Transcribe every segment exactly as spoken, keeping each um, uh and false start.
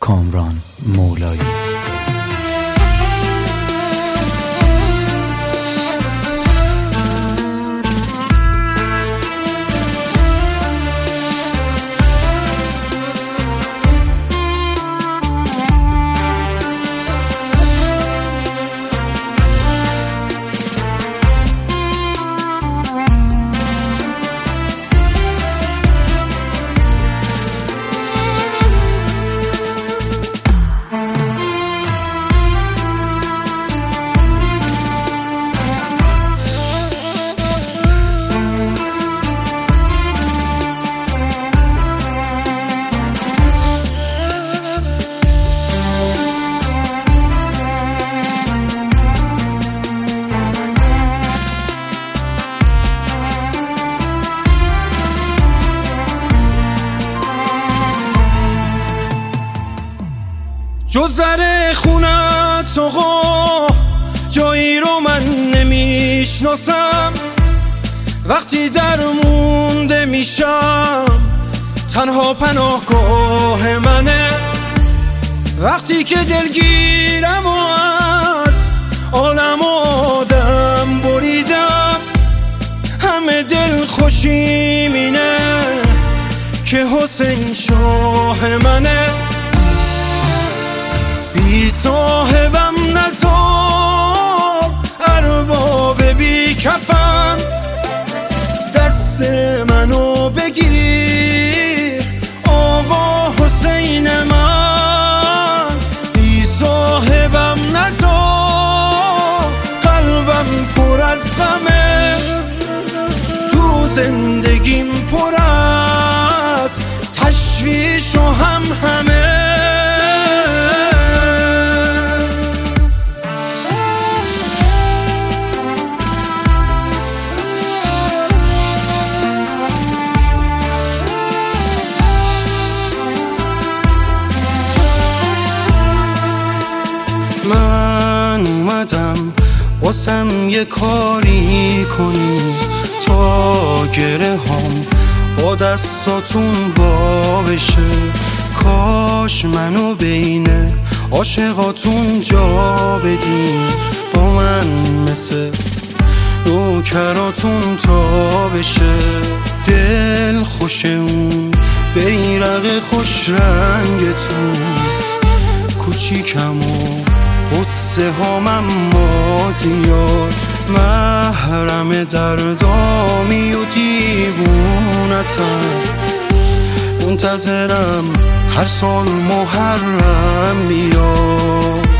کامران مولایی. جز زر خونت آقا جایی رو من نمیشناسم، وقتی درمونده میشم تنها پناهگاه منه، وقتی که دلگیرم و از عالم آدم بریدم، همه دل خوشیم اینه که حسین شاه منه. بی صاحبم نزار ارباب بی کفن، دست منو بگیر آقا حسین من. بی صاحبم نزار قلبم پر از غمه، تو زندگیم پر از تشویش و هم همه. من اومدم واسم یه کاری کنی تا گره هم با دستاتون با بشه، کاش منو بین عاشقاتون جا بدین، با من مثل نوکراتون تا بشه. دل خوش اون بیرق خوش رنگتون، کوچیکم و قصه هام اما زیاد، محرم دردامی و دیوونتم، منتظرم هر سال محرم بیاد.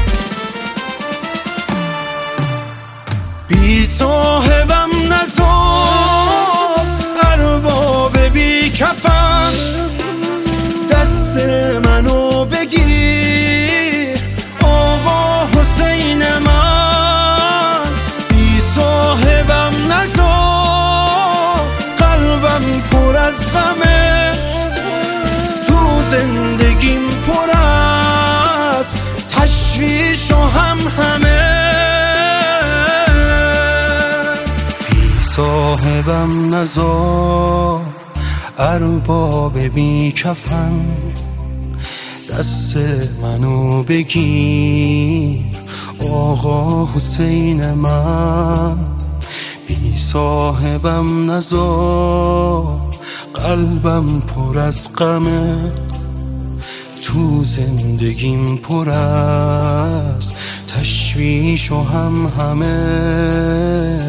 بی صاحبم نزار ارباب بی کفن، دست منو بگیر آقا حسین من. بی صاحبم نزار قلبم پر از غمه، تو زندگیم پر از تشویش و هم همه. بی صاحبم نزار ارباب بی کفن، دست منو بگیر آقا حسین من. بی صاحبم نزار قلبم پر از غمه، تو زندگیم پر از تشویش و هم همه.